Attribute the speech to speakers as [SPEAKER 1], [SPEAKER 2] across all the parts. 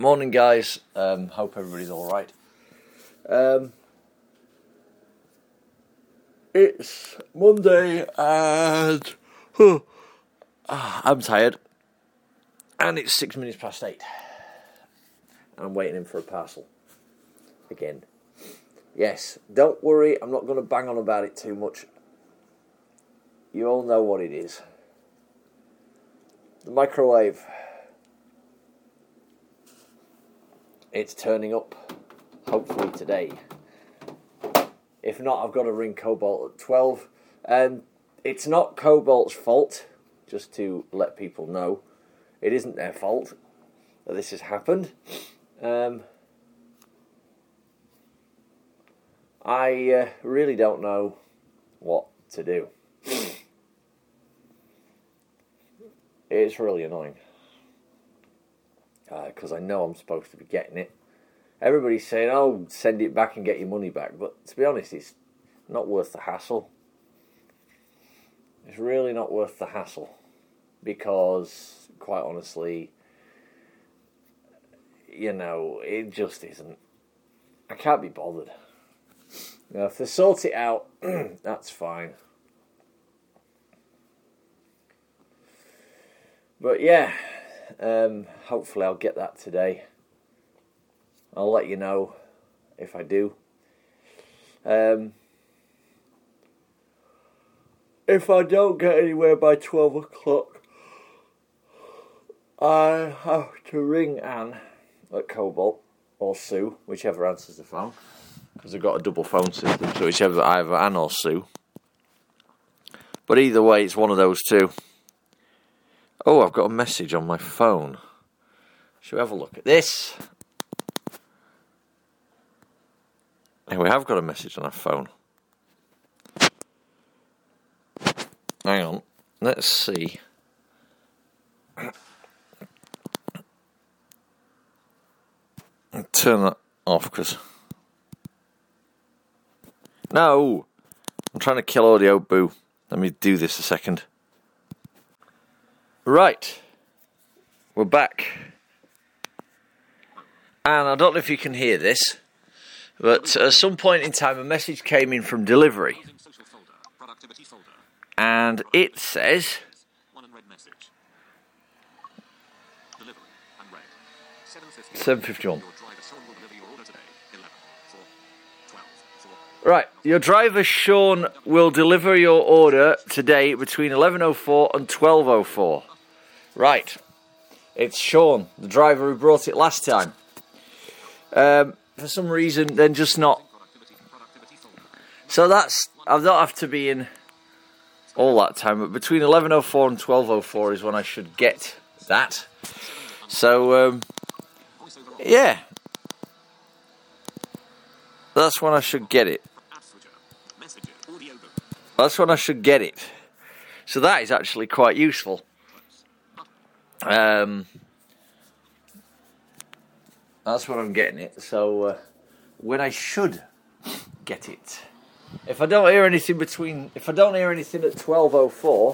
[SPEAKER 1] Morning, guys. Hope everybody's all right. It's Monday and I'm tired. And it's 6 minutes past 8. And I'm waiting in for a parcel. Again. Yes, don't worry, I'm not going to bang on about it too much. You all know what it is. The microwave. It's turning up, hopefully today. If not, I've got to ring Cobalt at 12. It's not Cobalt's fault, just to let people know. It isn't their fault that this has happened. I really don't know what to do. It's really annoying. Because I know I'm supposed to be getting it. Everybody's saying, oh, send it back and get your money back. But to be honest, it's not worth the hassle. It's really not worth the hassle. Because, quite honestly, it just isn't. I can't be bothered. If they sort it out, that's fine. But yeah, hopefully I'll get that today. I'll let you know if I do. If I don't get anywhere by 12 o'clock, I have to ring Anne at Cobalt, or Sue, whichever answers the phone. Because I've got a double phone system, so whichever, either Anne or Sue. But either way, it's one of those two. Oh, I've got a message on my phone. Shall we have a look at this? Hey, we have got a message on our phone. Hang on. Let's see. Turn that off, because... No! I'm trying to kill audio, boo. Let me do this a second. Right, we're back, and I don't know if you can hear this, but at some point in time a message came in from delivery, and it says, 7:51. Right, your driver Sean will deliver your order today between 11:04 and 12:04. Right, it's Sean, the driver who brought it last time. For some reason, then just not. So I don't have to be in all that time, but between 11:04 and 12:04 is when I should get that. So, yeah. That's when I should get it. That's when I should get it. So that is actually quite useful. That's when I'm getting it. So when I should get it. If I don't hear anything at 12:04,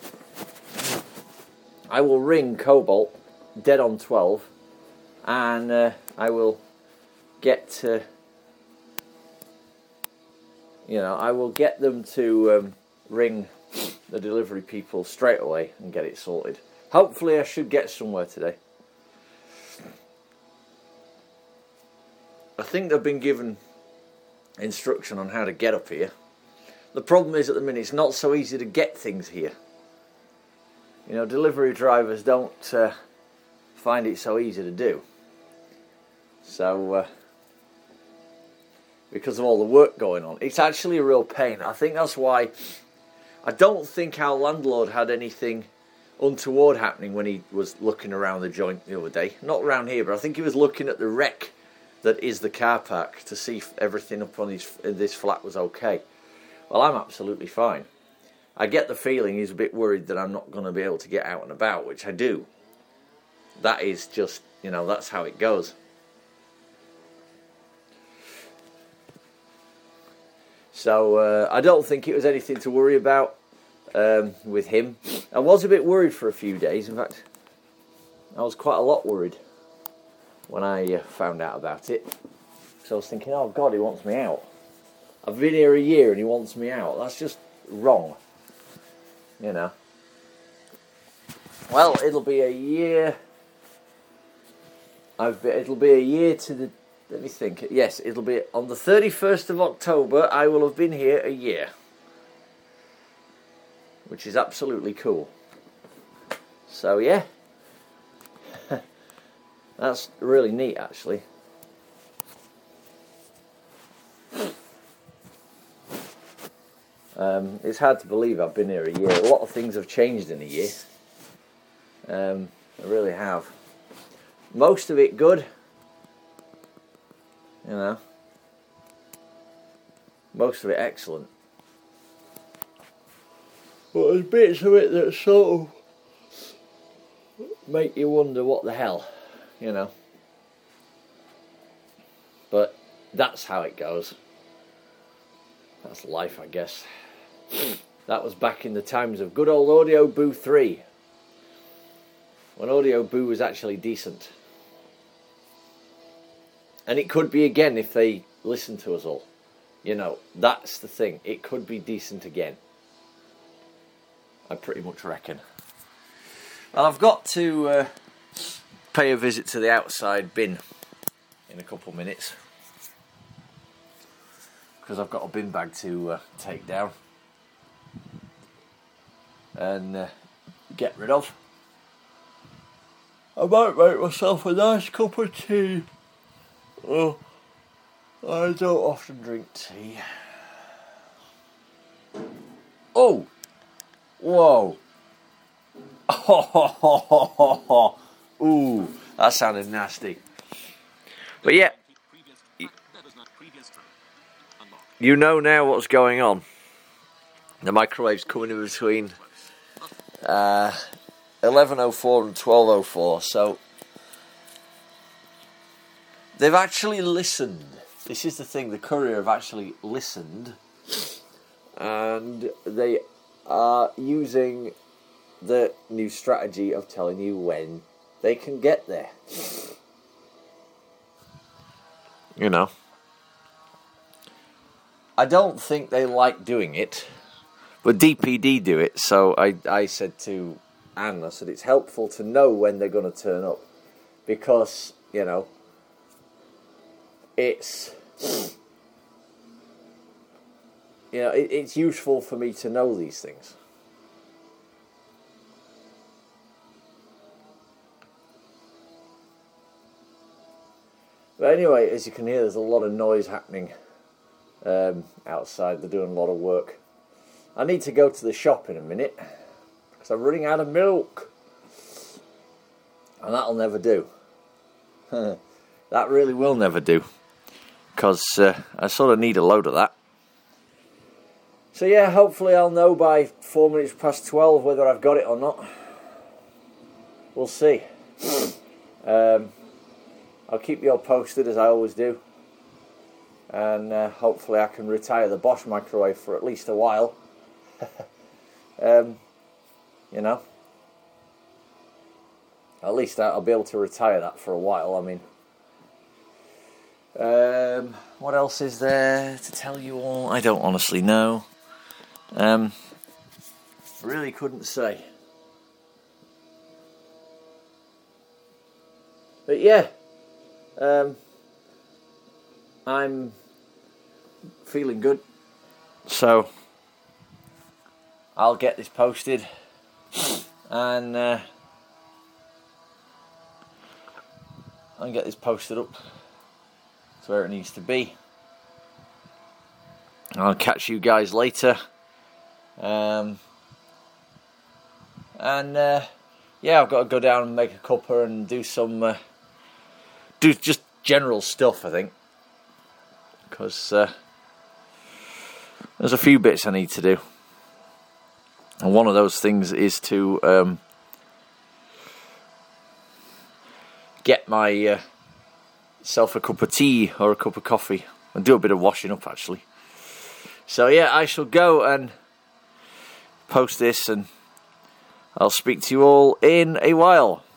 [SPEAKER 1] I will ring Cobalt dead on 12, and I will get. I will get them to ring the delivery people straight away and get it sorted. Hopefully I should get somewhere today. I think they've been given instruction on how to get up here. The problem is at the minute it's not so easy to get things here. Delivery drivers don't find it so easy to do. So... because of all the work going on. It's actually a real pain. I think that's why I don't think our landlord had anything untoward happening when he was looking around the joint the other day. Not around here, but I think he was looking at the wreck that is the car park to see if everything up on this flat was okay. Well, I'm absolutely fine. I get the feeling he's a bit worried that I'm not going to be able to get out and about, which I do. That is just, that's how it goes. So I don't think it was anything to worry about with him. I was a bit worried for a few days. In fact, I was quite a lot worried. when I found out about it. So I was thinking, oh God, he wants me out. I've been here a year and he wants me out. That's just wrong, you know. Well, it'll be a year. It'll be a year to the. Let me think. Yes, it'll be on the 31st of October. I will have been here a year, which is absolutely cool. So yeah, that's really neat, actually. It's hard to believe I've been here a year. A lot of things have changed in a year. They really have. Most of it good, you know. Most of it excellent. But there's bits of it that sort of make you wonder what the hell, you know. But that's how it goes. That's life, I guess. That was back in the times of good old Audio Boo 3. When Audio Boo was actually decent. And it could be again if they listen to us all. You know, that's the thing. It could be decent again. I pretty much reckon. Well, I've got to pay a visit to the outside bin in a couple of minutes. Because I've got a bin bag to take down. And get rid of. I might make myself a nice cup of tea. Oh, I don't often drink tea. Oh! Whoa! Oh, ooh, that sounded nasty. But yeah, you know now what's going on. The microwave's coming in between 11:04 and 12:04, so they've actually listened. This is the thing, the courier have actually listened, and they are using the new strategy of telling you when they can get there. You know, I don't think they like doing it, but DPD do it. So I said to Anne, I said it's helpful to know when they're going to turn up, because you know it's it's useful for me to know these things. But anyway, as you can hear, there's a lot of noise happening outside. They're doing a lot of work. I need to go to the shop in a minute because I'm running out of milk, and that'll never do. That really will never do, because I sort of need a load of that. So yeah, hopefully I'll know by 4 minutes past 12 whether I've got it or not. We'll see. I'll keep you all posted as I always do. And hopefully I can retire the Bosch microwave for at least a while. You know. At least I'll be able to retire that for a while, I mean. What else is there to tell you all? I don't honestly know. Really couldn't say. But yeah, I'm feeling good, so I'll get this posted and I'll get this posted up to where it needs to be. I'll catch you guys later. Yeah, I've got to go down and make a cuppa and do some do just general stuff, I think, because there's a few bits I need to do, and one of those things is to get my self a cup of tea or a cup of coffee and do a bit of washing up, actually. So yeah, I shall go and post this, and I'll speak to you all in a while.